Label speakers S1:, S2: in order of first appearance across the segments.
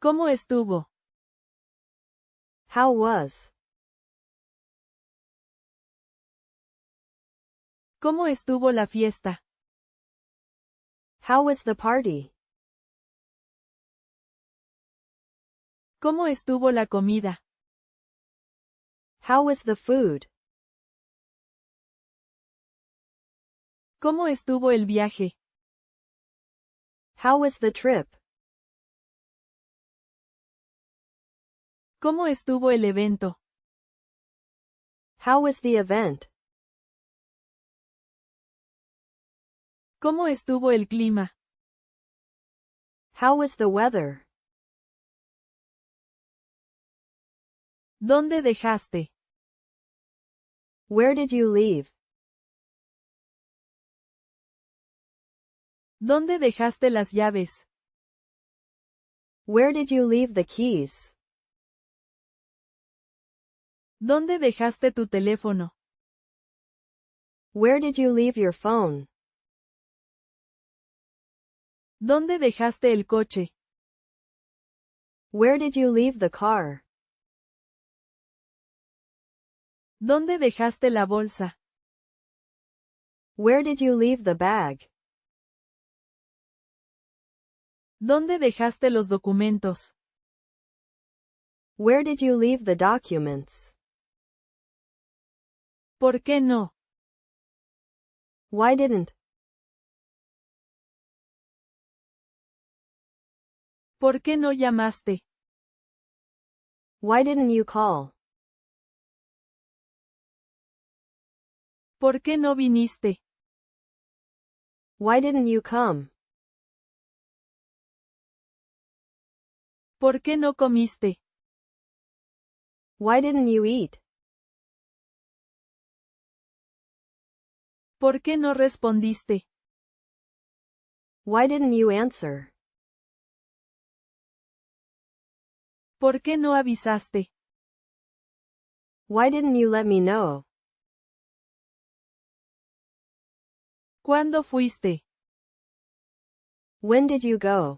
S1: ¿Cómo estuvo?
S2: How was?
S1: ¿Cómo estuvo la fiesta?
S2: How was the party?
S1: ¿Cómo estuvo la comida?
S2: How was the food?
S1: ¿Cómo estuvo el viaje?
S2: How was the trip?
S1: ¿Cómo estuvo el evento?
S2: How was the event?
S1: ¿Cómo estuvo el clima?
S2: How was the weather?
S1: ¿Dónde dejaste?
S2: Where did you leave?
S1: ¿Dónde dejaste las llaves?
S2: Where did you leave the keys?
S1: ¿Dónde dejaste tu teléfono?
S2: Where did you leave your phone?
S1: ¿Dónde dejaste el coche?
S2: Where did you leave the car?
S1: ¿Dónde dejaste la bolsa?
S2: Where did you leave the bag?
S1: ¿Dónde dejaste los documentos?
S2: Where did you leave the documents?
S1: ¿Por qué no?
S2: Why didn't?
S1: ¿Por qué no llamaste?
S2: Why didn't you call?
S1: ¿Por qué no viniste?
S2: Why didn't you come?
S1: ¿Por qué no comiste?
S2: Why didn't you eat?
S1: ¿Por qué no respondiste?
S2: Why didn't you answer?
S1: ¿Por qué no avisaste?
S2: Why didn't you let me know?
S1: ¿Cuándo fuiste?
S2: When did you go?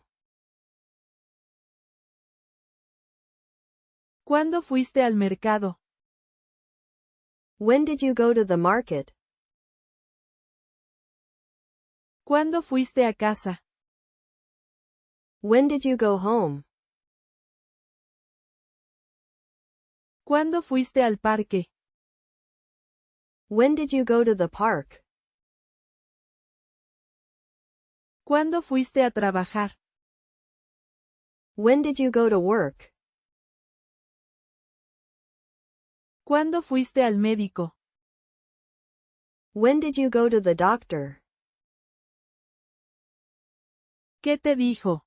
S1: ¿Cuándo fuiste al mercado?
S2: When did you go to the market?
S1: ¿Cuándo fuiste a casa?
S2: When did you go home?
S1: ¿Cuándo fuiste al parque?
S2: When did you go to the park?
S1: ¿Cuándo fuiste a trabajar?
S2: When did you go to work?
S1: ¿Cuándo fuiste al médico?
S2: When did you go to the doctor?
S1: ¿Qué te dijo?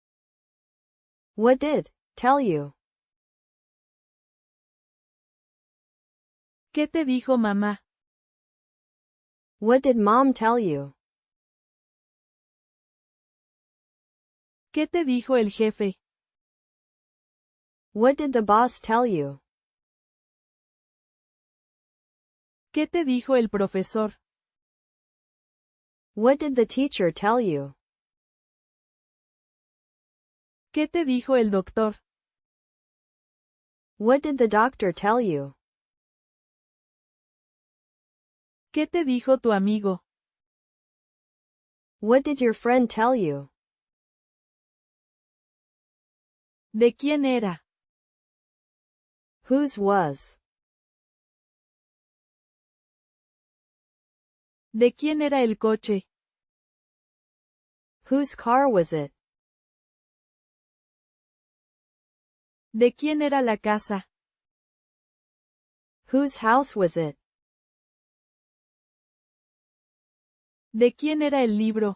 S2: What did tell you?
S1: ¿Qué te dijo mamá?
S2: What did mom tell you?
S1: ¿Qué te dijo el jefe?
S2: What did the boss tell you?
S1: ¿Qué te dijo el profesor?
S2: What did the teacher tell you?
S1: ¿Qué te dijo el doctor?
S2: What did the doctor tell you?
S1: ¿Qué te dijo tu amigo?
S2: What did your friend tell you?
S1: ¿De quién era?
S2: Whose was?
S1: ¿De quién era el coche?
S2: Whose car was it?
S1: ¿De quién era la casa?
S2: Whose house was it?
S1: ¿De quién era el libro?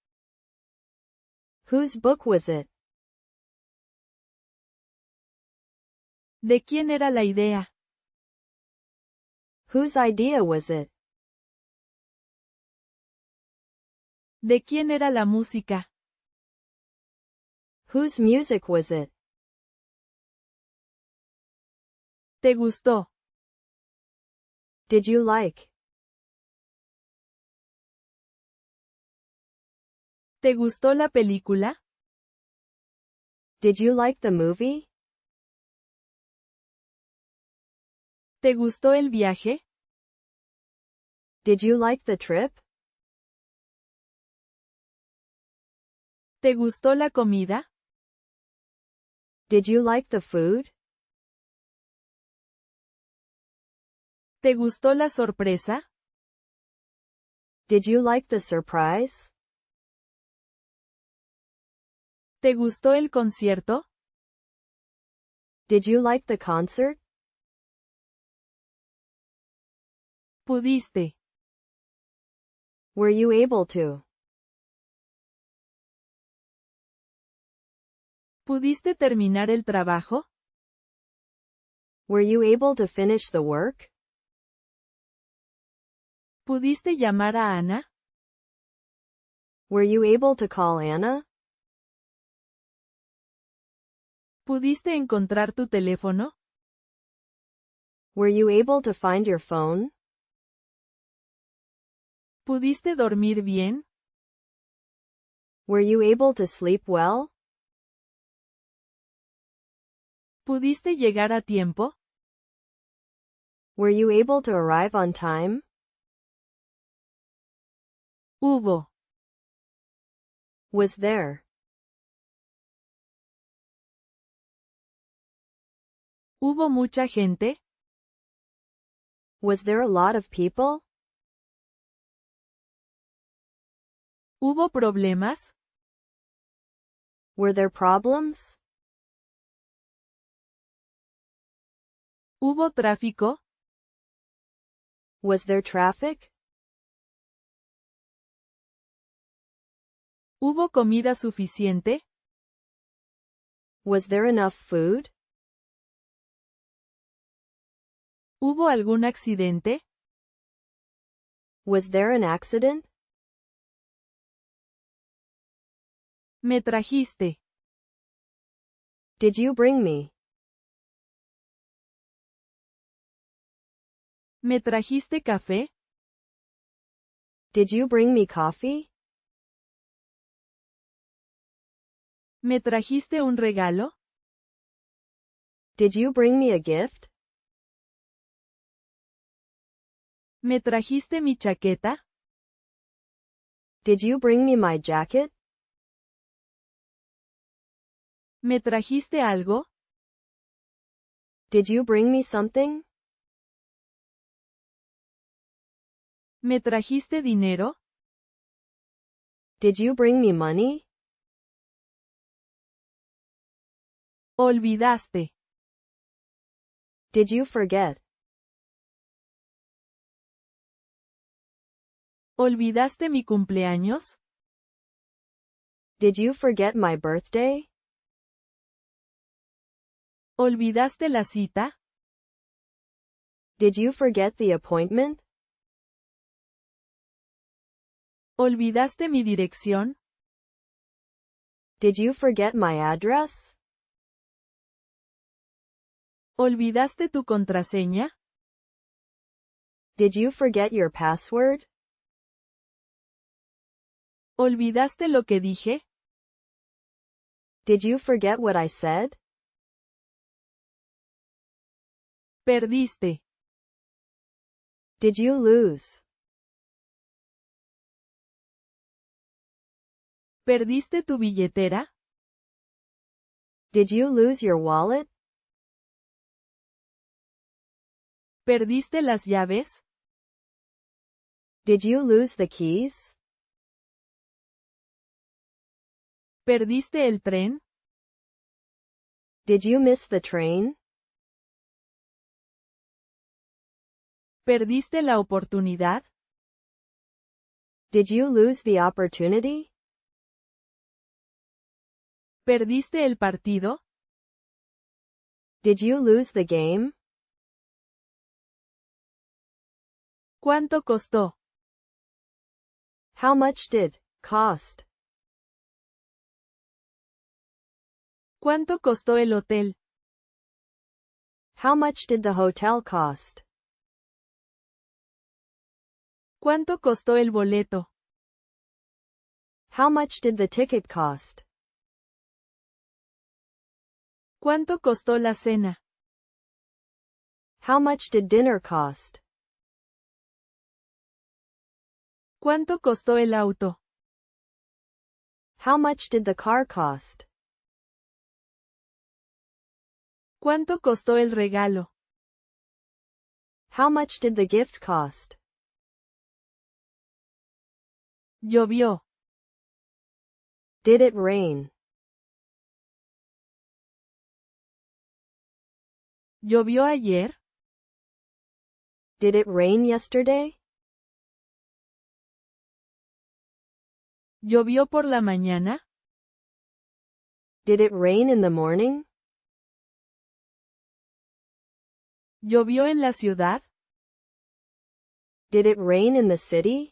S2: Whose book was it?
S1: ¿De quién era la idea?
S2: Whose idea was it?
S1: ¿De quién era la música?
S2: Whose music was it?
S1: ¿Te gustó?
S2: Did you like?
S1: ¿Te gustó la película?
S2: Did you like the movie?
S1: ¿Te gustó el viaje?
S2: Did you like the trip?
S1: ¿Te gustó la comida?
S2: Did you like the food?
S1: ¿Te gustó la sorpresa?
S2: Did you like the surprise?
S1: ¿Te gustó el concierto?
S2: Did you like the concert?
S1: ¿Pudiste?
S2: Were you able to?
S1: ¿Pudiste terminar el trabajo?
S2: Were you able to finish the work?
S1: ¿Pudiste llamar a Ana?
S2: Were you able to call Anna?
S1: ¿Pudiste encontrar tu teléfono?
S2: Were you able to find your phone?
S1: ¿Pudiste dormir bien?
S2: Were you able to sleep well?
S1: ¿Pudiste llegar a tiempo?
S2: Were you able to arrive on time?
S1: Hubo.
S2: Was there?
S1: ¿Hubo mucha gente?
S2: Was there a lot of people?
S1: ¿Hubo problemas?
S2: Were there problems?
S1: ¿Hubo tráfico?
S2: Was there traffic?
S1: ¿Hubo comida suficiente?
S2: Was there enough food?
S1: ¿Hubo algún accidente?
S2: Was there an accident?
S1: Me trajiste.
S2: Did you bring me?
S1: ¿Me trajiste café?
S2: Did you bring me coffee?
S1: ¿Me trajiste un regalo?
S2: Did you bring me a gift?
S1: ¿Me trajiste mi chaqueta?
S2: Did you bring me my jacket?
S1: ¿Me trajiste algo?
S2: Did you bring me something?
S1: ¿Me trajiste dinero?
S2: Did you bring me money?
S1: Olvidaste.
S2: Did you forget?
S1: ¿Olvidaste mi cumpleaños?
S2: Did you forget my birthday?
S1: ¿Olvidaste la cita?
S2: Did you forget the appointment?
S1: ¿Olvidaste mi dirección?
S2: Did you forget my address?
S1: ¿Olvidaste tu contraseña?
S2: Did you forget your password?
S1: ¿Olvidaste lo que dije?
S2: Did you forget what I said?
S1: Perdiste.
S2: Did you lose?
S1: ¿Perdiste tu billetera?
S2: Did you lose your wallet?
S1: ¿Perdiste las llaves?
S2: Did you lose the keys?
S1: ¿Perdiste el tren?
S2: Did you miss the train?
S1: ¿Perdiste la oportunidad?
S2: Did you lose the opportunity?
S1: ¿Perdiste el partido?
S2: Did you lose the game?
S1: ¿Cuánto costó?
S2: How much did cost?
S1: ¿Cuánto costó el hotel?
S2: How much did the hotel cost?
S1: ¿Cuánto costó el boleto?
S2: How much did the ticket cost?
S1: ¿Cuánto costó la cena?
S2: How much did dinner cost?
S1: ¿Cuánto costó el auto?
S2: How much did the car cost?
S1: ¿Cuánto costó el regalo?
S2: How much did the gift cost?
S1: Llovió.
S2: Did it rain?
S1: ¿Llovió ayer?
S2: Did it rain yesterday?
S1: ¿Llovió por la mañana?
S2: Did it rain in the morning?
S1: ¿Llovió en la ciudad?
S2: Did it rain in the city?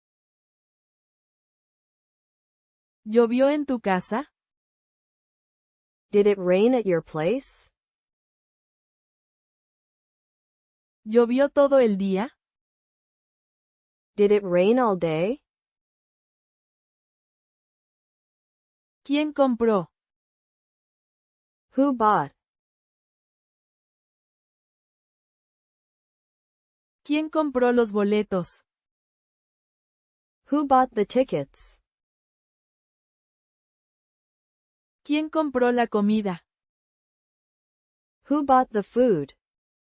S1: ¿Llovió en tu casa?
S2: Did it rain at your place?
S1: ¿Llovió todo el día?
S2: Did it rain all day?
S1: ¿Quién compró?
S2: Who bought?
S1: ¿Quién compró los boletos?
S2: Who bought the tickets?
S1: ¿Quién compró la comida?
S2: Who bought the food?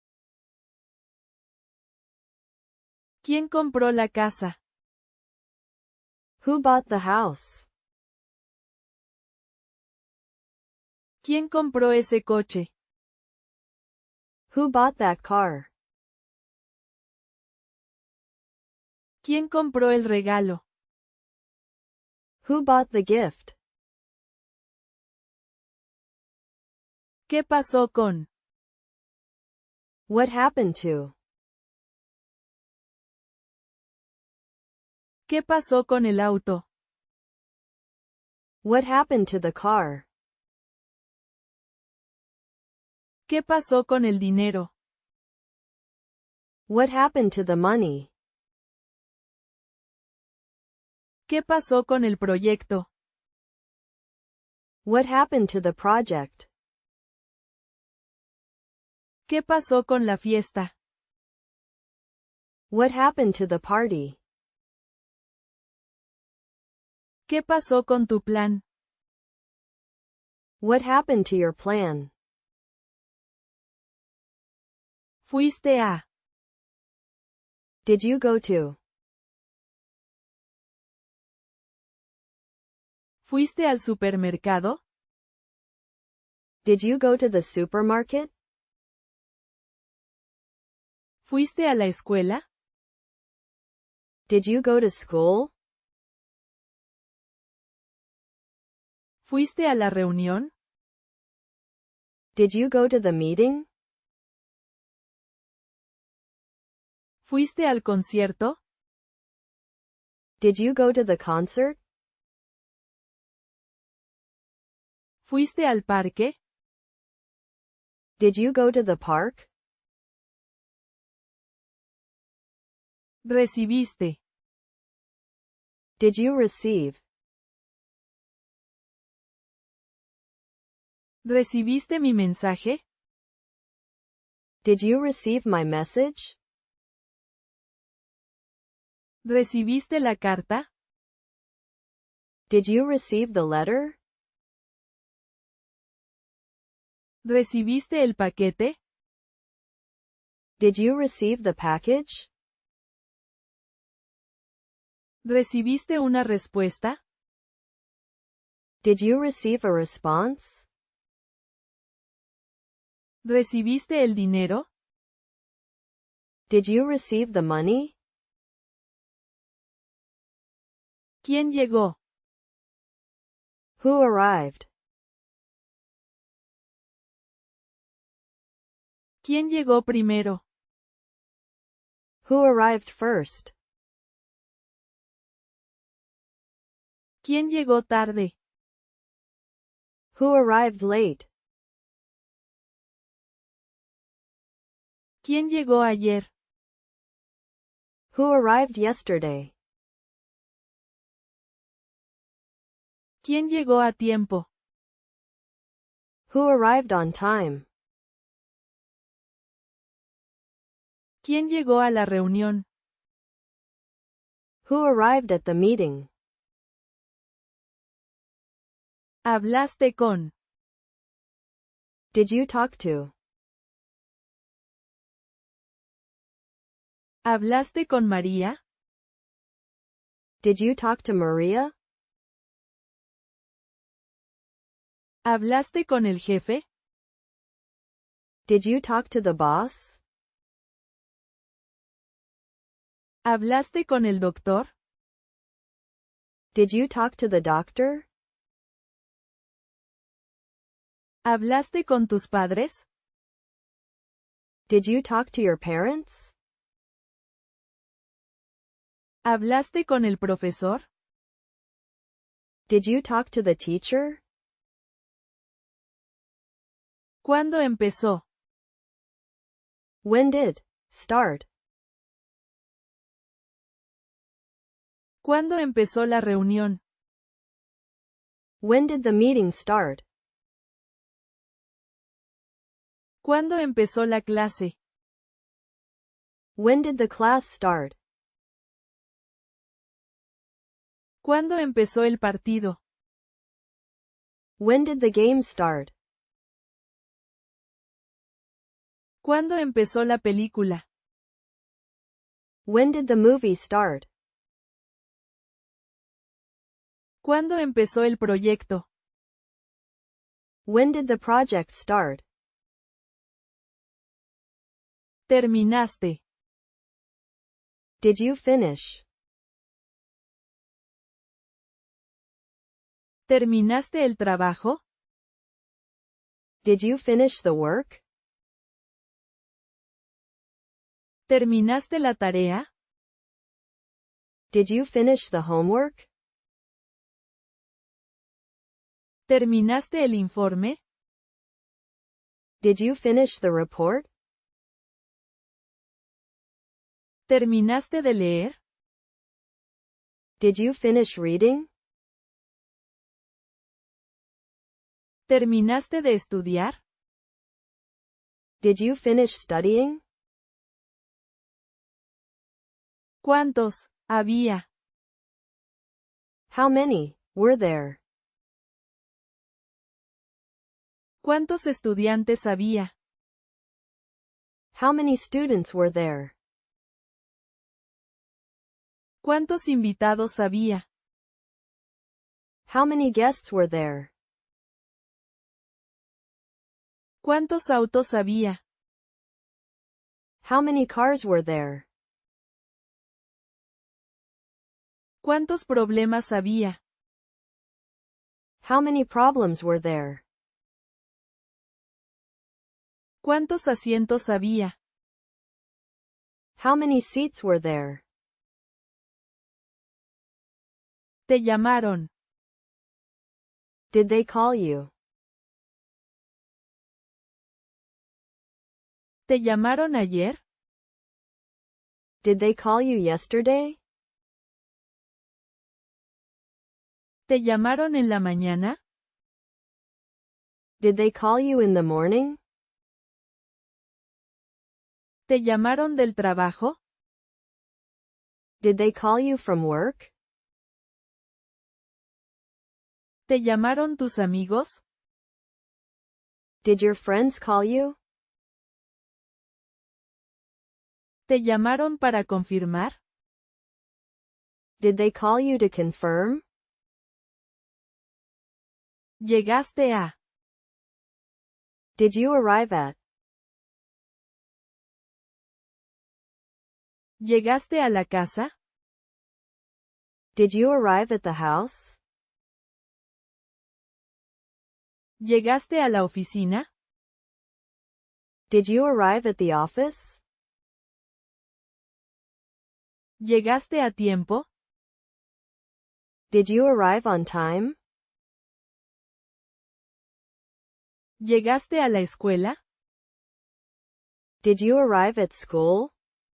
S1: ¿Quién compró la casa?
S2: Who bought the house?
S1: ¿Quién compró ese coche?
S2: Who bought that car?
S1: ¿Quién compró el regalo?
S2: Who bought the gift?
S1: ¿Qué pasó con?
S2: What happened to?
S1: ¿Qué pasó con el auto?
S2: What happened to the car?
S1: ¿Qué pasó con el dinero?
S2: What happened to the money?
S1: ¿Qué pasó con el proyecto?
S2: What happened to the project?
S1: ¿Qué pasó con la fiesta?
S2: What happened to the party?
S1: ¿Qué pasó con tu plan?
S2: What happened to your plan?
S1: ¿Fuiste a?
S2: Did you go to?
S1: ¿Fuiste al supermercado?
S2: Did you go to the supermarket?
S1: ¿Fuiste a la escuela?
S2: Did you go to school?
S1: ¿Fuiste a la reunión?
S2: Did you go to the meeting?
S1: ¿Fuiste al concierto?
S2: Did you go to the concert?
S1: ¿Fuiste al parque?
S2: Did you go to the park?
S1: ¿Recibiste?
S2: Did you receive?
S1: ¿Recibiste mi mensaje?
S2: Did you receive my message?
S1: ¿Recibiste la carta?
S2: Did you receive the letter?
S1: ¿Recibiste el paquete?
S2: Did you receive the package?
S1: ¿Recibiste una respuesta?
S2: Did you receive a response?
S1: ¿Recibiste el dinero?
S2: Did you receive the money?
S1: ¿Quién llegó?
S2: Who arrived?
S1: ¿Quién llegó primero?
S2: Who arrived first?
S1: ¿Quién llegó tarde?
S2: Who arrived late?
S1: ¿Quién llegó ayer?
S2: Who arrived yesterday?
S1: ¿Quién llegó a tiempo?
S2: Who arrived on time?
S1: ¿Quién llegó a la reunión?
S2: Who arrived at the meeting?
S1: ¿Hablaste con?
S2: Did you talk to?
S1: ¿Hablaste con María?
S2: Did you talk to Maria?
S1: ¿Hablaste con el jefe?
S2: Did you talk to the boss?
S1: ¿Hablaste con el doctor?
S2: Did you talk to the doctor?
S1: ¿Hablaste con tus padres?
S2: Did you talk to your parents?
S1: ¿Hablaste con el profesor?
S2: Did you talk to the teacher?
S1: ¿Cuándo empezó?
S2: When did? Start.
S1: ¿Cuándo empezó la reunión?
S2: When did the meeting start?
S1: ¿Cuándo empezó la clase?
S2: When did the class start?
S1: ¿Cuándo empezó el partido?
S2: When did the game start?
S1: ¿Cuándo empezó la película?
S2: When did the movie start?
S1: ¿Cuándo empezó el proyecto?
S2: When did the project start?
S1: Terminaste.
S2: Did you finish?
S1: ¿Terminaste el trabajo?
S2: Did you finish the work?
S1: ¿Terminaste la tarea?
S2: Did you finish the homework?
S1: ¿Terminaste el informe?
S2: Did you finish the report?
S1: ¿Terminaste de leer?
S2: Did you finish reading?
S1: ¿Terminaste de estudiar?
S2: Did you finish studying?
S1: ¿Cuántos había?
S2: How many were there?
S1: ¿Cuántos estudiantes había?
S2: How many students were there?
S1: ¿Cuántos invitados había?
S2: How many guests were there?
S1: ¿Cuántos autos había?
S2: How many cars were there?
S1: ¿Cuántos problemas había?
S2: How many problems were there?
S1: ¿Cuántos asientos había?
S2: How many seats were there?
S1: Te llamaron.
S2: Did they call you?
S1: ¿Te llamaron ayer?
S2: Did they call you yesterday?
S1: ¿Te llamaron en la mañana?
S2: Did they call you in the morning?
S1: ¿Te llamaron del trabajo?
S2: Did they call you from work?
S1: ¿Te llamaron tus amigos?
S2: Did your friends call you?
S1: ¿Te llamaron para confirmar?
S2: Did they call you to confirm?
S1: ¿Llegaste a?
S2: Did you arrive at?
S1: ¿Llegaste a la casa?
S2: Did you arrive at the house?
S1: ¿Llegaste a la oficina?
S2: Did you arrive at the office?
S1: ¿Llegaste a tiempo?
S2: Did you arrive on time?
S1: ¿Llegaste a la escuela?
S2: Did you arrive at school?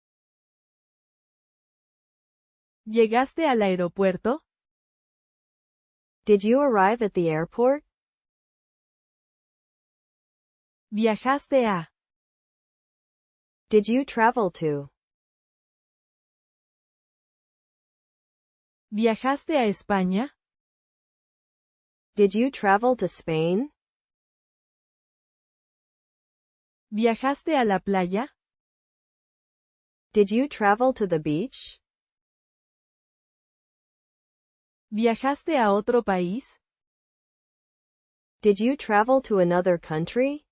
S1: ¿Llegaste al aeropuerto?
S2: Did you arrive at the airport?
S1: Viajaste a.
S2: Did you travel to?
S1: Viajaste a España.
S2: Did you travel to Spain?
S1: Viajaste a la playa.
S2: Did you travel to the beach?
S1: Viajaste a otro país.
S2: Did you travel to another country?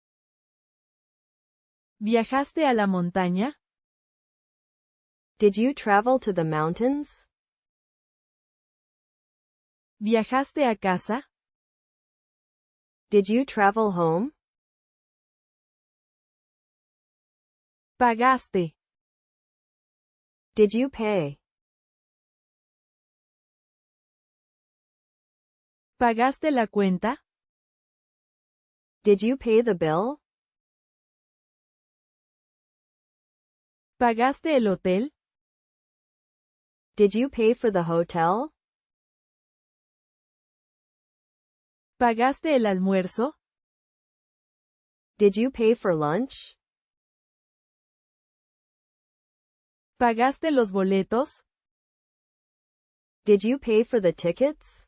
S1: Viajaste a la montaña.
S2: Did you travel to the mountains?
S1: Viajaste a casa.
S2: Did you travel home?
S1: Pagaste.
S2: Did you pay?
S1: ¿Pagaste la cuenta?
S2: Did you pay the bill?
S1: ¿Pagaste el hotel?
S2: Did you pay for the hotel?
S1: ¿Pagaste el almuerzo?
S2: Did you pay for lunch?
S1: ¿Pagaste los boletos?
S2: Did you pay for the tickets?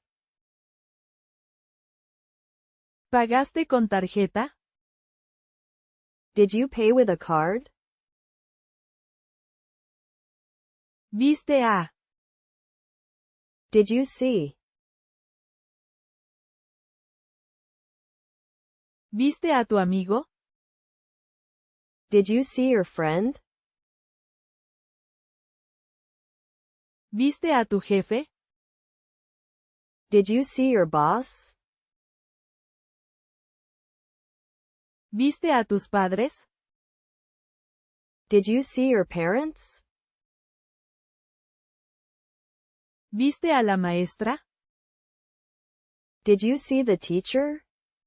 S1: ¿Pagaste con tarjeta?
S2: Did you pay with a card?
S1: ¿Viste a?
S2: Did you see?
S1: ¿Viste a tu amigo?
S2: Did you see your friend?
S1: ¿Viste a tu jefe?
S2: Did you see your boss?
S1: ¿Viste a tus padres?
S2: Did you see your parents?
S1: ¿Viste a la maestra?
S2: Did you see the teacher?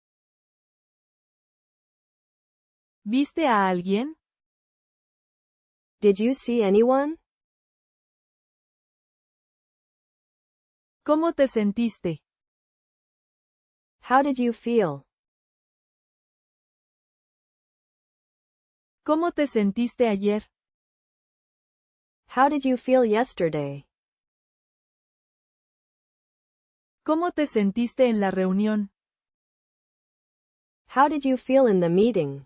S1: ¿Viste a alguien?
S2: Did you see anyone?
S1: ¿Cómo te sentiste?
S2: How did you feel?
S1: ¿Cómo te sentiste ayer?
S2: How did you feel yesterday?
S1: ¿Cómo te sentiste en la reunión?
S2: How did you feel in the meeting?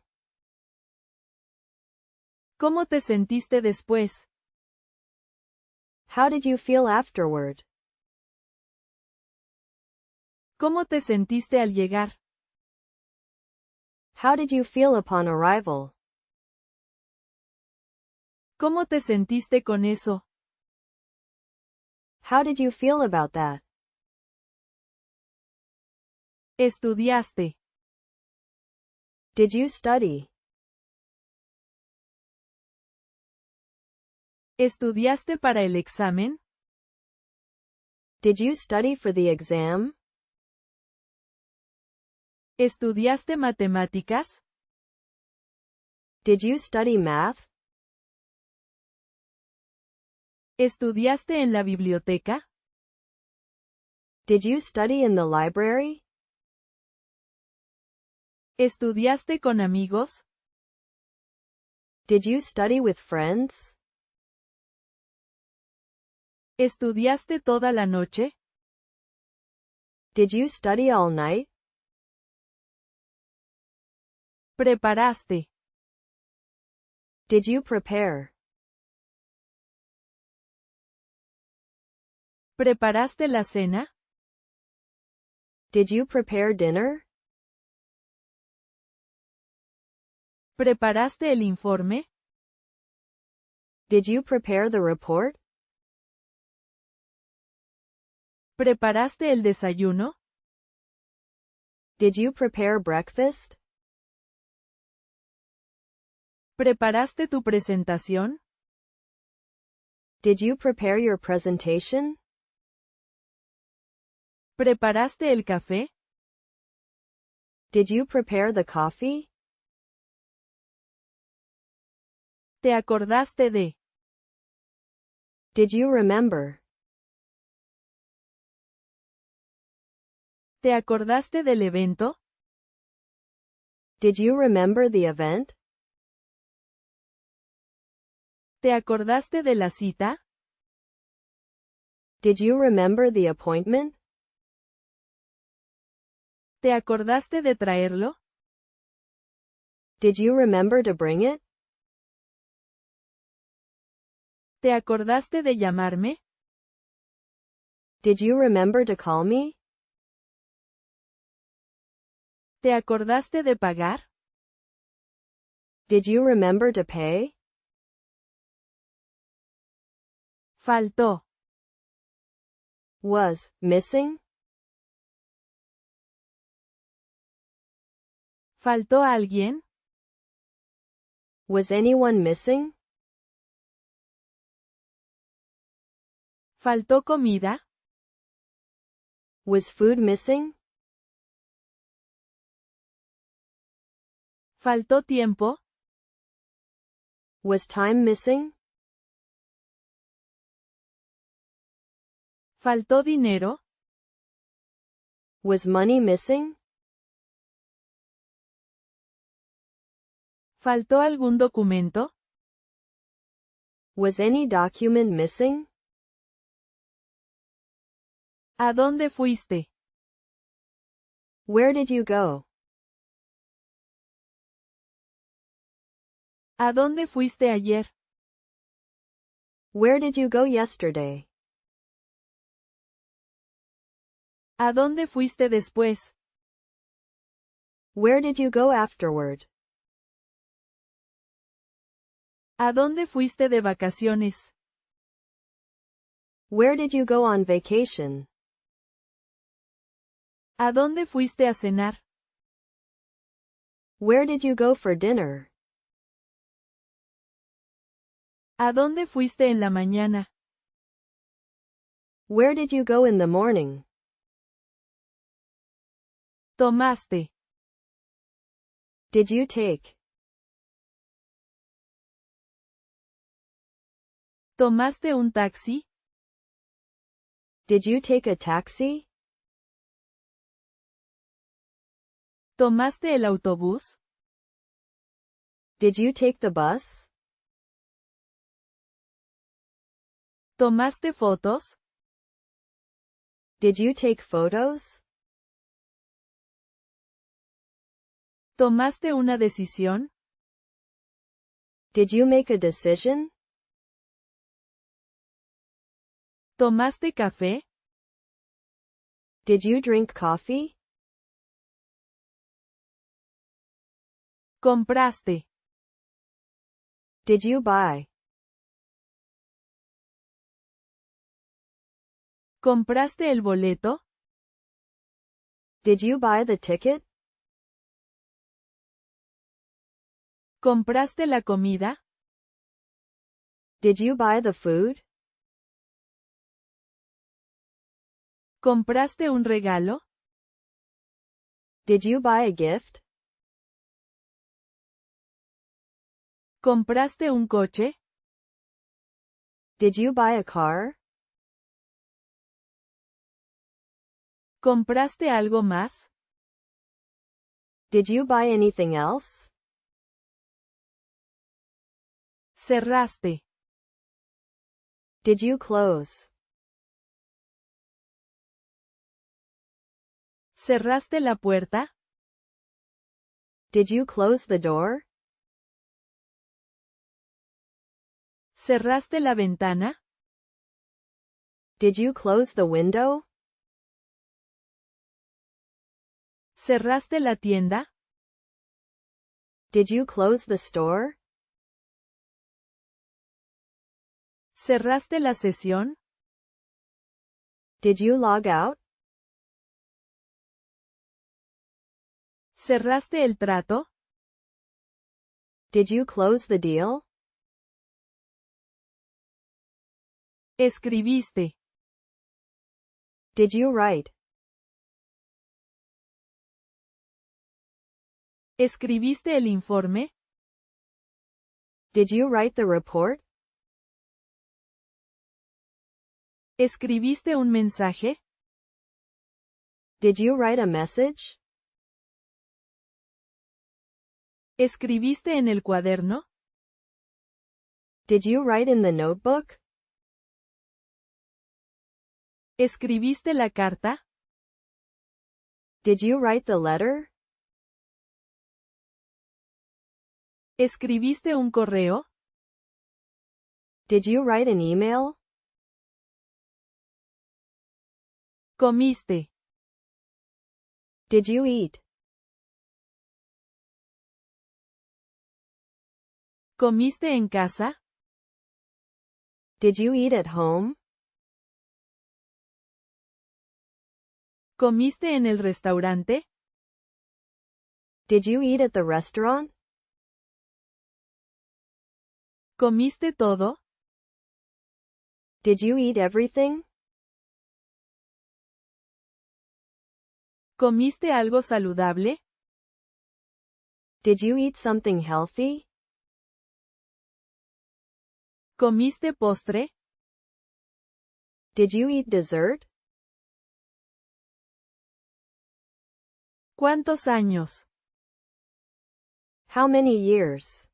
S1: ¿Cómo te sentiste después?
S2: How did you feel afterward?
S1: ¿Cómo te sentiste al llegar?
S2: How did you feel upon arrival?
S1: ¿Cómo te sentiste con eso?
S2: How did you feel about that?
S1: ¿Estudiaste?
S2: Did you study?
S1: ¿Estudiaste para el examen?
S2: Did you study for the exam?
S1: ¿Estudiaste matemáticas?
S2: Did you study math?
S1: ¿Estudiaste en la biblioteca?
S2: Did you study in the library?
S1: ¿Estudiaste con amigos?
S2: Did you study with friends?
S1: ¿Estudiaste toda la noche?
S2: Did you study all night?
S1: ¿Preparaste?
S2: Did you prepare?
S1: ¿Preparaste la cena?
S2: Did you prepare dinner?
S1: ¿Preparaste el informe?
S2: Did you prepare the report?
S1: ¿Preparaste el desayuno?
S2: Did you prepare breakfast?
S1: ¿Preparaste tu presentación?
S2: Did you prepare your presentation?
S1: ¿Preparaste el café?
S2: Did you prepare the coffee?
S1: ¿Te acordaste de?
S2: Did you remember?
S1: ¿Te acordaste del evento?
S2: Did you remember the event?
S1: ¿Te acordaste de la cita?
S2: Did you remember the appointment?
S1: ¿Te acordaste de traerlo?
S2: Did you remember to bring it?
S1: ¿Te acordaste de llamarme?
S2: Did you remember to call me?
S1: ¿Te acordaste de pagar?
S2: Did you remember to pay?
S1: Faltó.
S2: Was missing?
S1: ¿Faltó alguien?
S2: Was anyone missing?
S1: ¿Faltó comida?
S2: Was food missing?
S1: ¿Faltó tiempo?
S2: Was time missing?
S1: ¿Faltó dinero?
S2: Was money missing?
S1: ¿Faltó algún documento?
S2: Was any document missing?
S1: ¿A dónde fuiste?
S2: Where did you go?
S1: ¿A dónde fuiste ayer?
S2: Where did you go yesterday?
S1: ¿A dónde fuiste después?
S2: Where did you go afterward?
S1: ¿A dónde fuiste de vacaciones?
S2: Where did you go on vacation?
S1: ¿A dónde fuiste a cenar?
S2: Where did you go for dinner?
S1: ¿A dónde fuiste en la mañana?
S2: Where did you go in the morning?
S1: ¿Tomaste?
S2: Did you take?
S1: ¿Tomaste un taxi?
S2: Did you take a taxi?
S1: ¿Tomaste el autobús?
S2: Did you take the bus?
S1: ¿Tomaste fotos?
S2: Did you take photos?
S1: ¿Tomaste una decisión?
S2: Did you make a decision?
S1: ¿Tomaste café?
S2: Did you drink coffee?
S1: ¿Compraste?
S2: Did you buy?
S1: ¿Compraste el boleto?
S2: Did you buy the ticket?
S1: ¿Compraste la comida?
S2: Did you buy the food?
S1: ¿Compraste un regalo?
S2: Did you buy a gift?
S1: ¿Compraste un coche?
S2: Did you buy a car?
S1: ¿Compraste algo más?
S2: Did you buy anything else?
S1: Cerraste.
S2: Did you close?
S1: ¿Cerraste la puerta?
S2: Did you close the door?
S1: ¿Cerraste la ventana?
S2: Did you close the window?
S1: ¿Cerraste la tienda?
S2: Did you close the store?
S1: ¿Cerraste la sesión?
S2: Did you log out?
S1: ¿Cerraste el trato?
S2: Did you close the deal?
S1: Escribiste.
S2: Did you write?
S1: ¿Escribiste el informe?
S2: Did you write the report?
S1: ¿Escribiste un mensaje?
S2: Did you write a message?
S1: ¿Escribiste en el cuaderno?
S2: Did you write in the notebook?
S1: ¿Escribiste la carta?
S2: Did you write the letter?
S1: ¿Escribiste un correo?
S2: Did you write an email?
S1: ¿Comiste?
S2: Did you eat?
S1: ¿Comiste en casa?
S2: Did you eat at home?
S1: ¿Comiste en el restaurante?
S2: Did you eat at the restaurant?
S1: ¿Comiste todo?
S2: Did you eat everything?
S1: ¿Comiste algo saludable?
S2: Did you eat something healthy?
S1: ¿Comiste postre?
S2: Did you eat dessert?
S1: ¿Cuántos años?
S2: How many years?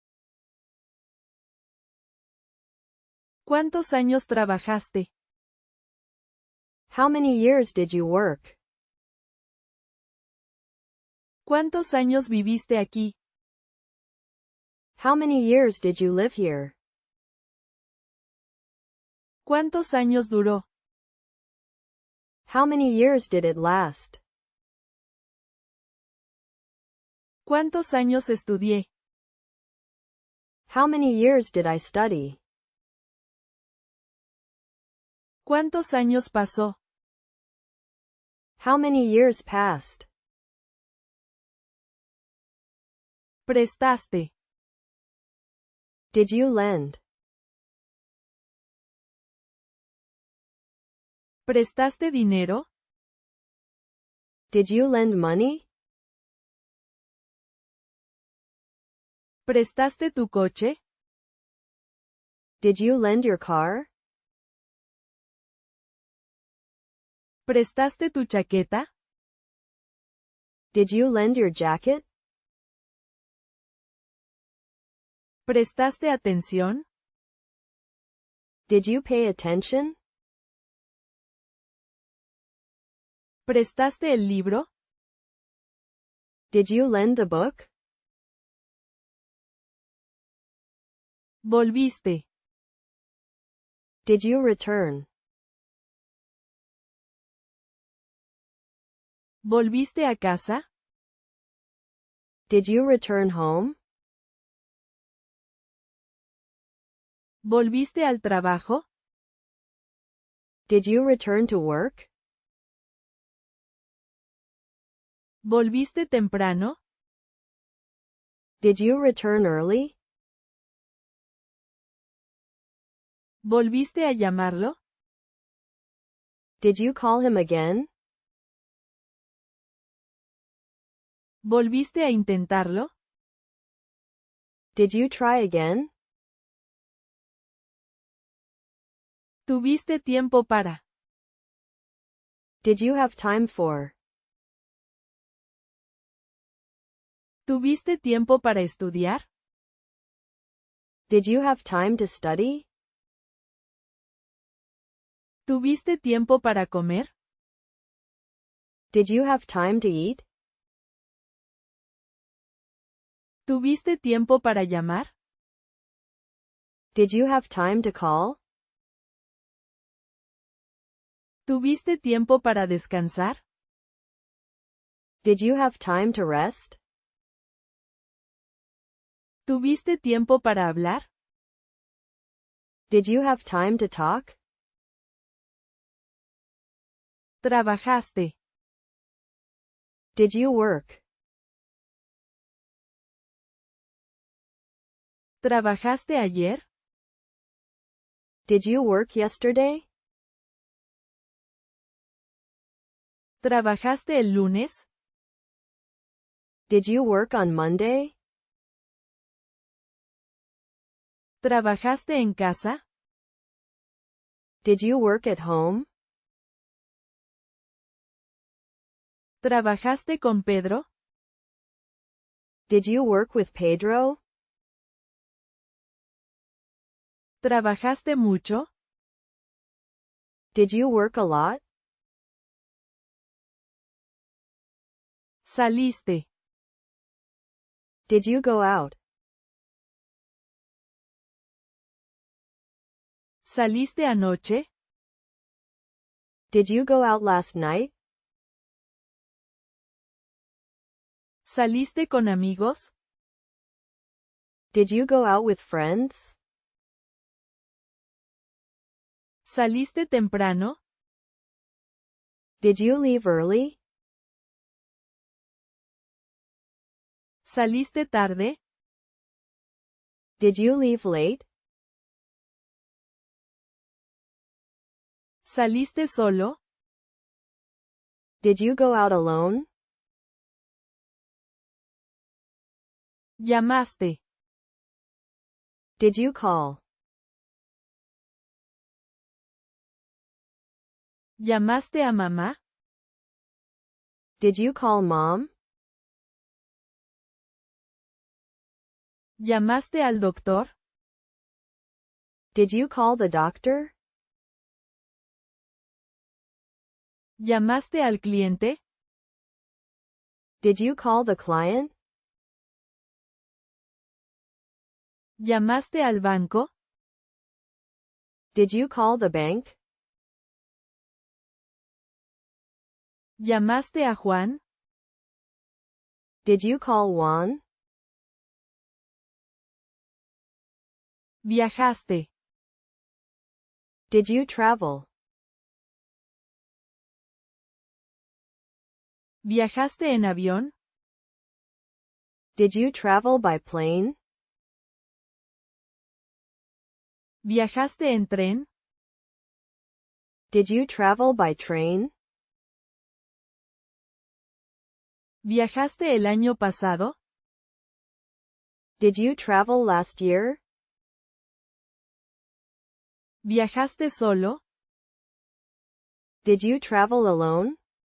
S1: ¿Cuántos años trabajaste?
S2: How many years did you work?
S1: ¿Cuántos años viviste aquí?
S2: How many years did you live here?
S1: ¿Cuántos años duró?
S2: How many years did it last?
S1: ¿Cuántos años estudié?
S2: How many years did I study?
S1: ¿Cuántos años pasó?
S2: How many years passed?
S1: ¿Prestaste?
S2: Did you lend?
S1: ¿Prestaste dinero?
S2: Did you lend money?
S1: ¿Prestaste tu coche?
S2: Did you lend your car?
S1: ¿Prestaste tu chaqueta?
S2: Did you lend your jacket?
S1: ¿Prestaste atención?
S2: Did you pay attention?
S1: ¿Prestaste el libro?
S2: Did you lend the book?
S1: ¿Volviste?
S2: Did you return?
S1: ¿Volviste a casa?
S2: Did you return home?
S1: ¿Volviste al trabajo?
S2: Did you return to work?
S1: ¿Volviste temprano?
S2: Did you return early?
S1: ¿Volviste a llamarlo?
S2: Did you call him again?
S1: ¿Volviste a intentarlo?
S2: Did you try again?
S1: ¿Tuviste tiempo para?
S2: Did you have time for?
S1: ¿Tuviste tiempo para estudiar?
S2: Did you have time to study?
S1: ¿Tuviste tiempo para comer?
S2: Did you have time to eat?
S1: ¿Tuviste tiempo para llamar?
S2: Did you have time to call?
S1: ¿Tuviste tiempo para descansar?
S2: Did you have time to rest?
S1: ¿Tuviste tiempo para hablar?
S2: Did you have time to talk?
S1: ¿Trabajaste?
S2: Did you work?
S1: ¿Trabajaste ayer?
S2: Did you work yesterday?
S1: ¿Trabajaste el lunes?
S2: Did you work on Monday?
S1: ¿Trabajaste en casa?
S2: Did you work at home?
S1: ¿Trabajaste con Pedro?
S2: Did you work with Pedro?
S1: ¿Trabajaste mucho?
S2: Did you work a lot?
S1: Saliste.
S2: Did you go out?
S1: ¿Saliste anoche?
S2: Did you go out last night?
S1: ¿Saliste con amigos?
S2: Did you go out with friends?
S1: ¿Saliste temprano?
S2: Did you leave early?
S1: ¿Saliste tarde?
S2: Did you leave late?
S1: ¿Saliste solo?
S2: Did you go out alone?
S1: ¿Llamaste?
S2: Did you call?
S1: ¿Llamaste a mamá?
S2: Did you call mom?
S1: ¿Llamaste al doctor?
S2: Did you call the doctor?
S1: ¿Llamaste al cliente?
S2: Did you call the client?
S1: ¿Llamaste al banco?
S2: Did you call the bank?
S1: ¿Llamaste a Juan?
S2: Did you call Juan?
S1: ¿Viajaste?
S2: Did you travel?
S1: ¿Viajaste en avión?
S2: Did you travel by plane?
S1: ¿Viajaste en tren?
S2: Did you travel by train?
S1: ¿Viajaste el año pasado?
S2: Did you travel last year?
S1: ¿Viajaste solo?
S2: Did you travel alone?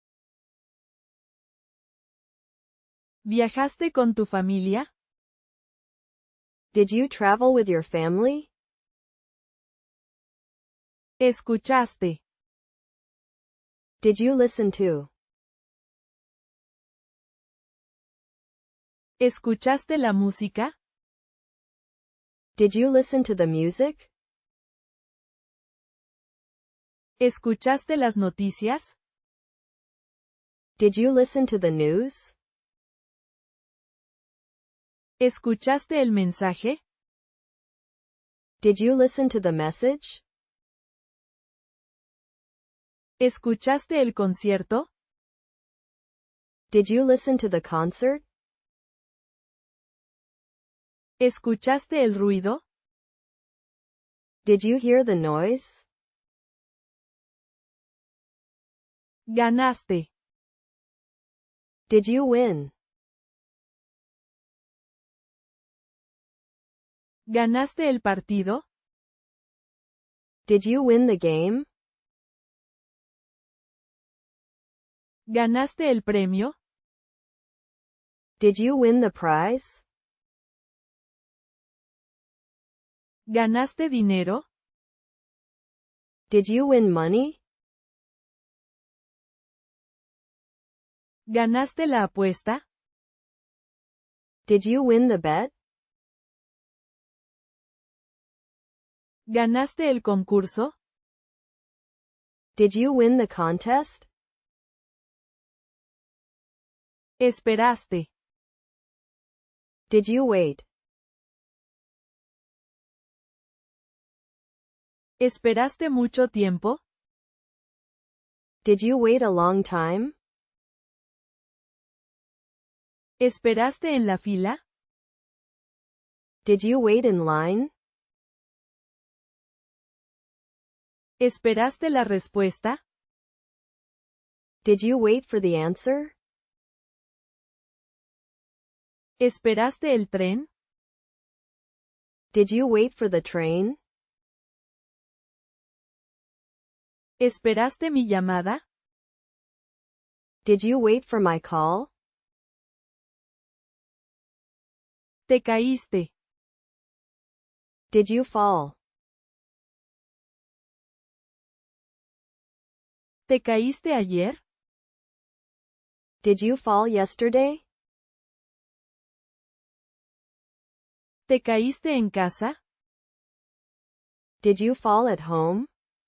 S1: ¿Viajaste con tu familia?
S2: Did you travel with your family?
S1: ¿Escuchaste?
S2: Did you listen to?
S1: ¿Escuchaste la música?
S2: Did you listen to the music?
S1: ¿Escuchaste las noticias?
S2: Did you listen to the news?
S1: ¿Escuchaste el mensaje?
S2: Did you listen to the message?
S1: ¿Escuchaste el concierto?
S2: Did you listen to the concert?
S1: ¿Escuchaste el ruido?
S2: Did you hear the noise?
S1: Ganaste.
S2: Did you win?
S1: ¿Ganaste el partido?
S2: Did you win the game?
S1: ¿Ganaste el premio?
S2: Did you win the prize?
S1: ¿Ganaste dinero?
S2: Did you win money?
S1: ¿Ganaste la apuesta?
S2: Did you win the bet?
S1: ¿Ganaste el concurso?
S2: Did you win the contest?
S1: Esperaste.
S2: Did you wait?
S1: ¿Esperaste mucho tiempo?
S2: Did you wait a long time?
S1: ¿Esperaste en la fila?
S2: Did you wait in line?
S1: ¿Esperaste la respuesta?
S2: Did you wait for the answer?
S1: ¿Esperaste el tren?
S2: Did you wait for the train?
S1: ¿Esperaste mi llamada?
S2: Did you wait for my call?
S1: Te caíste.
S2: Did you fall?
S1: ¿Te caíste ayer?
S2: Did you fall yesterday?
S1: ¿Te caíste en casa?
S2: Did you fall at home?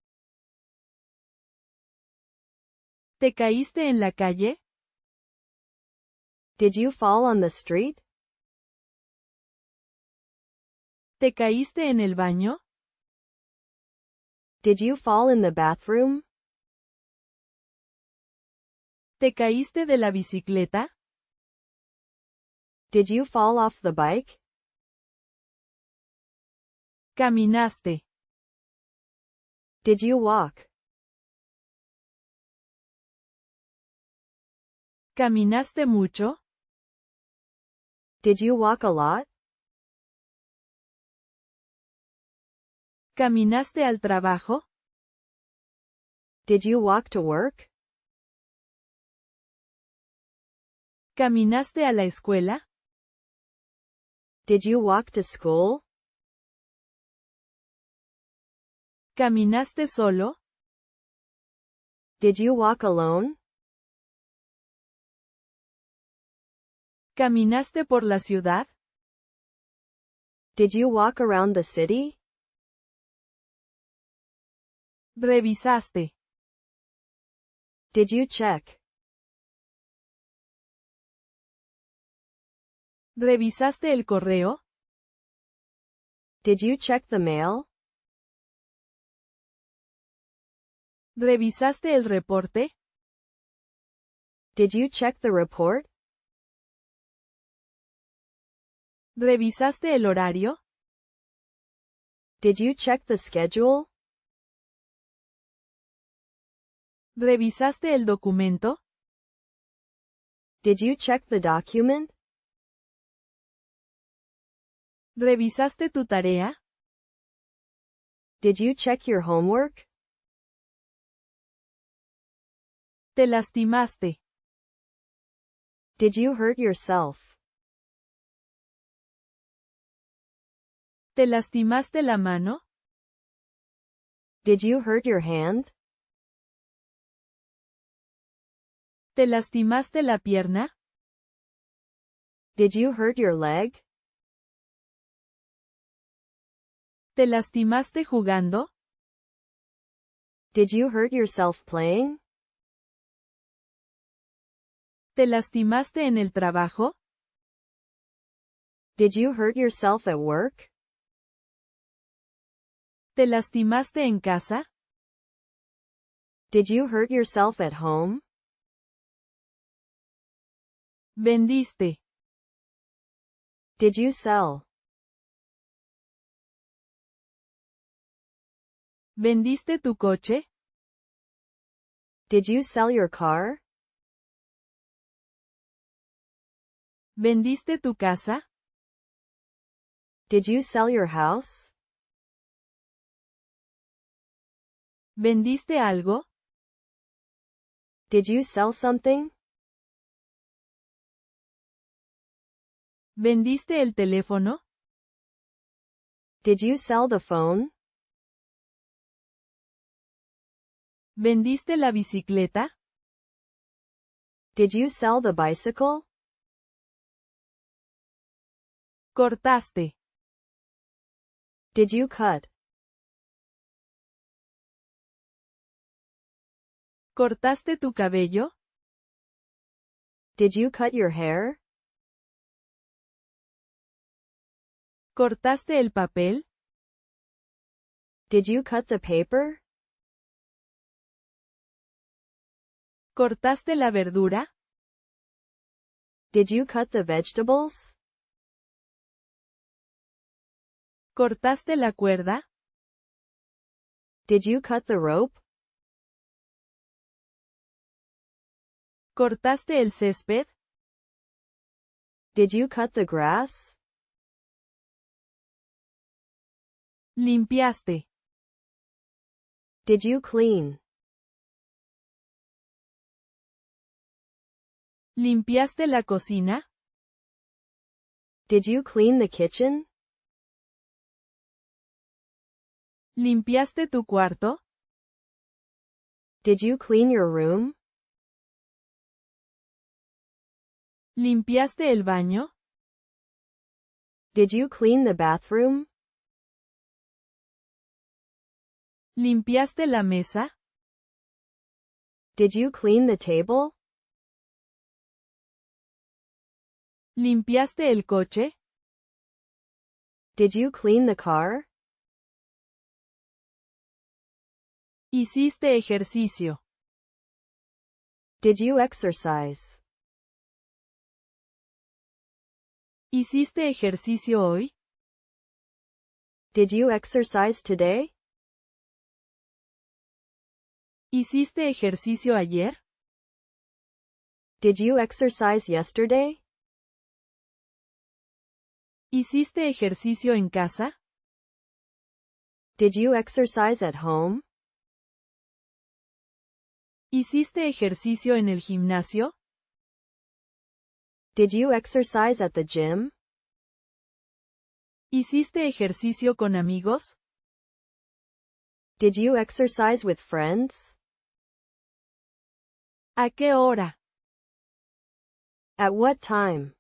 S1: ¿Te caíste en la calle?
S2: Did you fall on the street?
S1: ¿Te caíste en el baño?
S2: Did you fall in the bathroom?
S1: ¿Te caíste de la bicicleta?
S2: Did you fall off the bike?
S1: Caminaste.
S2: Did you walk?
S1: ¿Caminaste mucho?
S2: Did you walk a lot?
S1: ¿Caminaste al trabajo?
S2: Did you walk to work?
S1: ¿Caminaste a la escuela?
S2: Did you walk to school?
S1: ¿Caminaste solo?
S2: Did you walk alone?
S1: ¿Caminaste por la ciudad?
S2: Did you walk around the city?
S1: ¿Revisaste?
S2: Did you check?
S1: ¿Revisaste el correo?
S2: Did you check the mail?
S1: ¿Revisaste el reporte?
S2: Did you check the report?
S1: ¿Revisaste el horario?
S2: Did you check the schedule?
S1: ¿Revisaste el documento?
S2: Did you check the document?
S1: ¿Revisaste tu tarea?
S2: Did you check your homework?
S1: ¿Te lastimaste?
S2: Did you hurt yourself?
S1: ¿Te lastimaste la mano?
S2: Did you hurt your hand?
S1: ¿Te lastimaste la pierna?
S2: Did you hurt your leg?
S1: ¿Te lastimaste jugando?
S2: Did you hurt yourself playing?
S1: ¿Te lastimaste en el trabajo?
S2: Did you hurt yourself at work?
S1: ¿Te lastimaste en casa?
S2: Did you hurt yourself at home?
S1: ¿Vendiste?
S2: Did you sell?
S1: ¿Vendiste tu coche?
S2: Did you sell your car?
S1: ¿Vendiste tu casa?
S2: Did you sell your house?
S1: ¿Vendiste algo?
S2: Did you sell something?
S1: ¿Vendiste el teléfono?
S2: Did you sell the phone?
S1: ¿Vendiste la bicicleta?
S2: Did you sell the bicycle?
S1: ¿Cortaste?
S2: Did you cut?
S1: ¿Cortaste tu cabello?
S2: Did you cut your hair?
S1: ¿Cortaste el papel?
S2: Did you cut the paper?
S1: ¿Cortaste la verdura?
S2: Did you cut the vegetables?
S1: ¿Cortaste la cuerda?
S2: Did you cut the rope?
S1: ¿Cortaste el césped?
S2: Did you cut the grass?
S1: ¿Limpiaste?
S2: Did you clean?
S1: ¿Limpiaste la cocina?
S2: Did you clean the kitchen?
S1: ¿Limpiaste tu cuarto?
S2: Did you clean your room?
S1: ¿Limpiaste el baño?
S2: Did you clean the bathroom?
S1: ¿Limpiaste la mesa?
S2: Did you clean the table?
S1: ¿Limpiaste el coche?
S2: Did you clean the car?
S1: ¿Hiciste ejercicio?
S2: Did you exercise?
S1: ¿Hiciste ejercicio hoy?
S2: Did you exercise today?
S1: ¿Hiciste ejercicio ayer?
S2: Did you exercise yesterday?
S1: ¿Hiciste ejercicio en casa?
S2: Did you exercise at home?
S1: ¿Hiciste ejercicio en el gimnasio?
S2: Did you exercise at the gym?
S1: ¿Hiciste ejercicio con amigos?
S2: Did you exercise with friends?
S1: ¿A qué hora?
S2: At what time?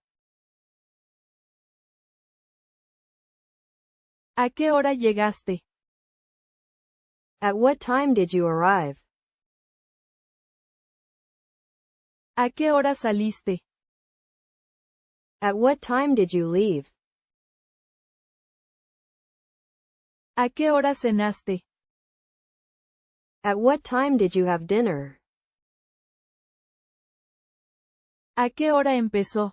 S1: ¿A qué hora llegaste?
S2: At what time did you arrive?
S1: ¿A qué hora saliste?
S2: At what time did you leave?
S1: ¿A qué hora cenaste?
S2: At what time did you have dinner?
S1: ¿A qué hora empezó?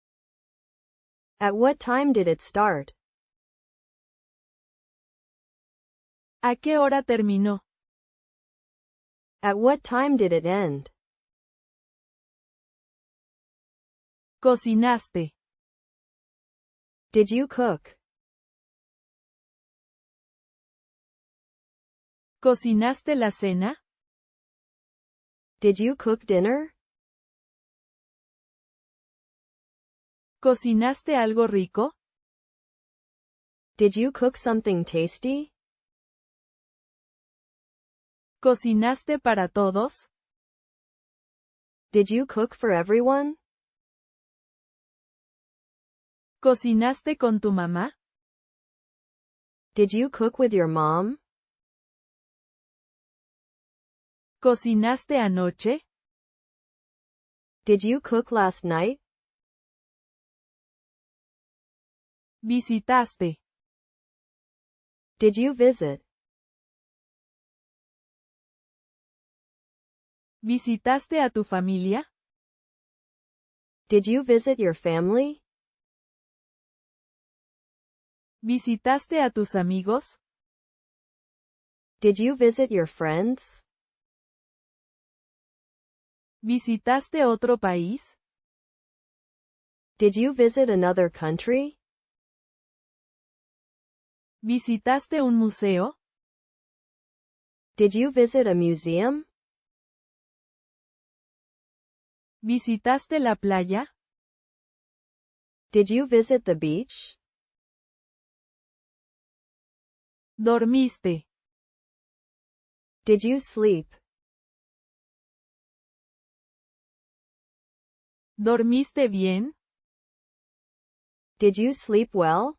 S2: At what time did it start?
S1: ¿A qué hora terminó?
S2: At what time did it end?
S1: ¿Cocinaste?
S2: Did you cook?
S1: ¿Cocinaste la cena?
S2: Did you cook dinner?
S1: ¿Cocinaste algo rico?
S2: Did you cook something tasty?
S1: ¿Cocinaste para todos?
S2: Did you cook for everyone?
S1: ¿Cocinaste con tu mamá?
S2: Did you cook with your mom?
S1: ¿Cocinaste anoche?
S2: Did you cook last night?
S1: ¿Visitaste?
S2: Did you visit?
S1: ¿Visitaste a tu familia?
S2: Did you visit your family?
S1: ¿Visitaste a tus amigos?
S2: Did you visit your friends?
S1: ¿Visitaste otro país?
S2: Did you visit another country?
S1: ¿Visitaste un museo?
S2: Did you visit a museum?
S1: ¿Visitaste la playa?
S2: Did you visit the beach?
S1: ¿Dormiste?
S2: Did you sleep?
S1: ¿Dormiste bien?
S2: Did you sleep well?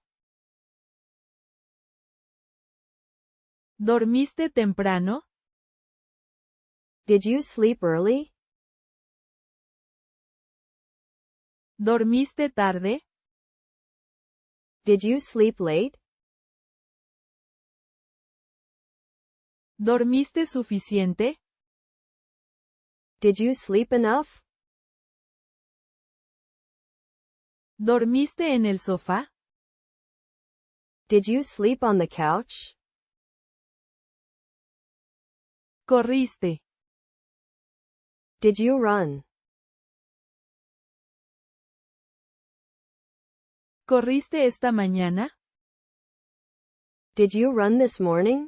S1: ¿Dormiste temprano?
S2: Did you sleep early?
S1: ¿Dormiste tarde?
S2: Did you sleep late?
S1: ¿Dormiste suficiente?
S2: Did you sleep enough?
S1: ¿Dormiste en el sofá?
S2: Did you sleep on the couch?
S1: ¿Corriste?
S2: Did you run?
S1: ¿Corriste esta mañana?
S2: Did you run this morning?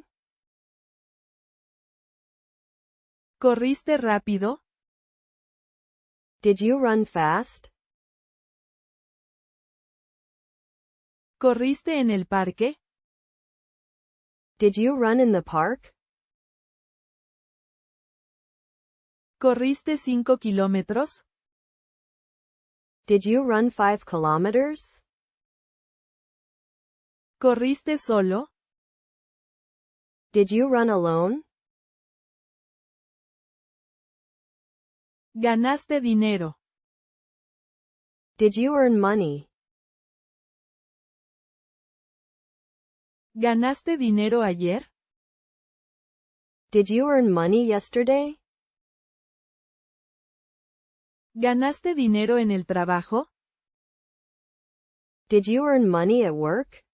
S1: ¿Corriste rápido?
S2: Did you run fast?
S1: ¿Corriste en el parque?
S2: Did you run in the park?
S1: ¿Corriste 5 kilómetros?
S2: Did you run 5 kilometers?
S1: ¿Corriste solo?
S2: Did you run alone?
S1: ¿Ganaste dinero?
S2: Did you earn money?
S1: ¿Ganaste dinero ayer?
S2: Did you earn money yesterday?
S1: ¿Ganaste dinero en el trabajo?
S2: Did you earn money at work?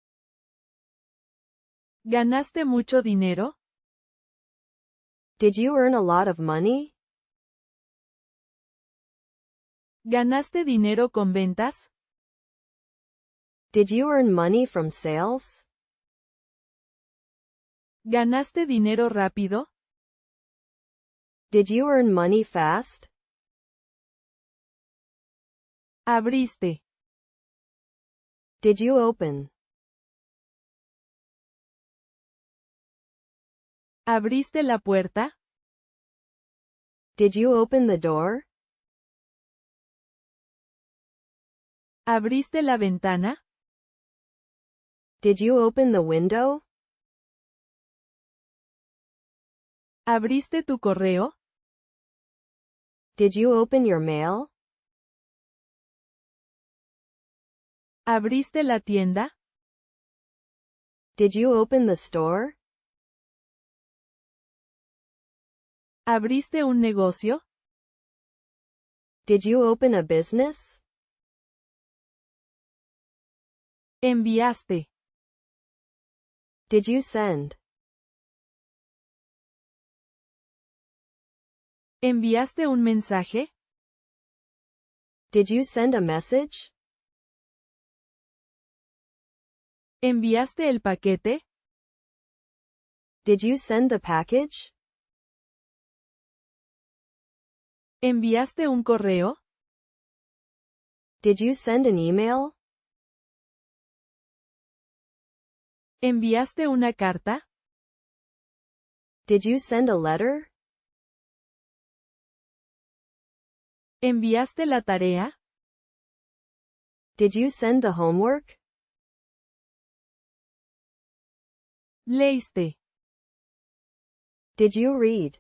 S1: ¿Ganaste mucho dinero?
S2: Did you earn a lot of money?
S1: ¿Ganaste dinero con ventas?
S2: Did you earn money from sales?
S1: ¿Ganaste dinero rápido?
S2: Did you earn money fast?
S1: Abriste.
S2: Did you open?
S1: ¿Abriste la puerta?
S2: Did you open the door?
S1: ¿Abriste la ventana?
S2: Did you open the window?
S1: ¿Abriste tu correo?
S2: Did you open your mail?
S1: ¿Abriste la tienda?
S2: Did you open the store?
S1: ¿Abriste un negocio?
S2: Did you open a business?
S1: Enviaste.
S2: Did you send?
S1: ¿Enviaste un mensaje?
S2: Did you send a message?
S1: ¿Enviaste el paquete?
S2: Did you send the package?
S1: ¿Enviaste un correo?
S2: Did you send an email?
S1: ¿Enviaste una carta?
S2: Did you send a letter?
S1: ¿Enviaste la tarea?
S2: Did you send the homework?
S1: ¿Leíste?
S2: Did you read?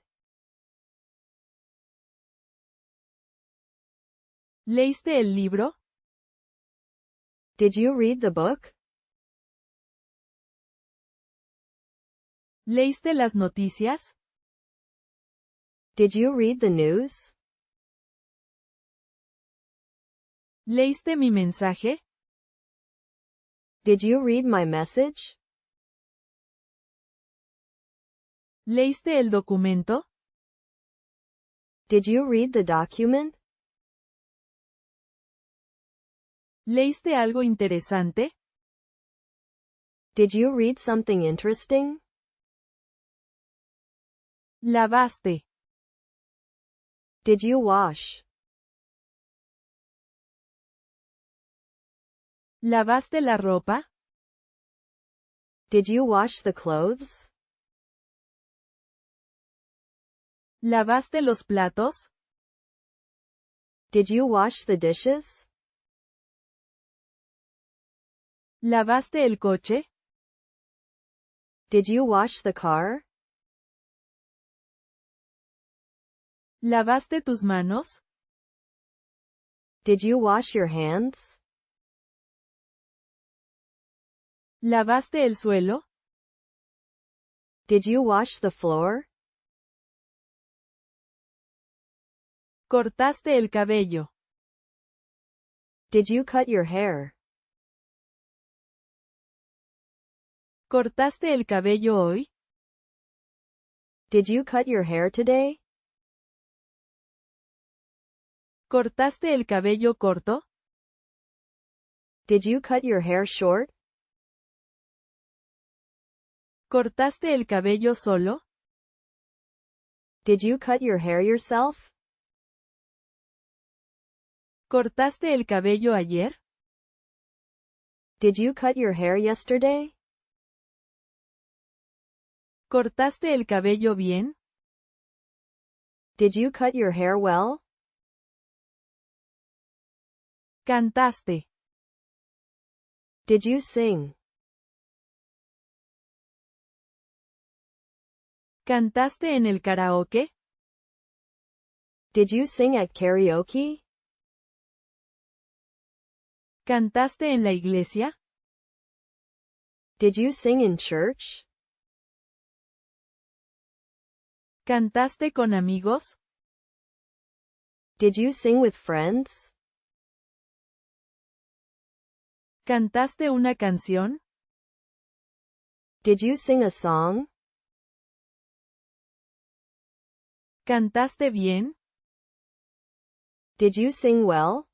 S1: ¿Leíste el libro?
S2: Did you read the book?
S1: ¿Leíste las noticias?
S2: Did you read the news?
S1: ¿Leíste mi mensaje?
S2: Did you read my message?
S1: ¿Leíste el documento?
S2: Did you read the document?
S1: ¿Leíste algo interesante?
S2: Did you read something interesting?
S1: ¿Lavaste?
S2: Did you wash?
S1: ¿Lavaste la ropa?
S2: Did you wash the clothes?
S1: ¿Lavaste los platos?
S2: Did you wash the dishes?
S1: ¿Lavaste el coche?
S2: Did you wash the car?
S1: ¿Lavaste tus manos?
S2: Did you wash your hands?
S1: ¿Lavaste el suelo?
S2: Did you wash the floor?
S1: ¿Cortaste el cabello?
S2: Did you cut your hair?
S1: ¿Cortaste el cabello hoy?
S2: Did you cut your hair today?
S1: ¿Cortaste el cabello corto?
S2: Did you cut your hair short?
S1: ¿Cortaste el cabello solo?
S2: Did you cut your hair yourself?
S1: ¿Cortaste el cabello ayer?
S2: Did you cut your hair yesterday?
S1: ¿Cortaste el cabello bien?
S2: Did you cut your hair well?
S1: ¿Cantaste?
S2: Did you sing?
S1: ¿Cantaste en el karaoke?
S2: Did you sing at karaoke?
S1: ¿Cantaste en la iglesia?
S2: Did you sing in church?
S1: ¿Cantaste con amigos?
S2: Did you sing with friends?
S1: ¿Cantaste una canción?
S2: Did you sing a song?
S1: ¿Cantaste bien?
S2: Did you sing well?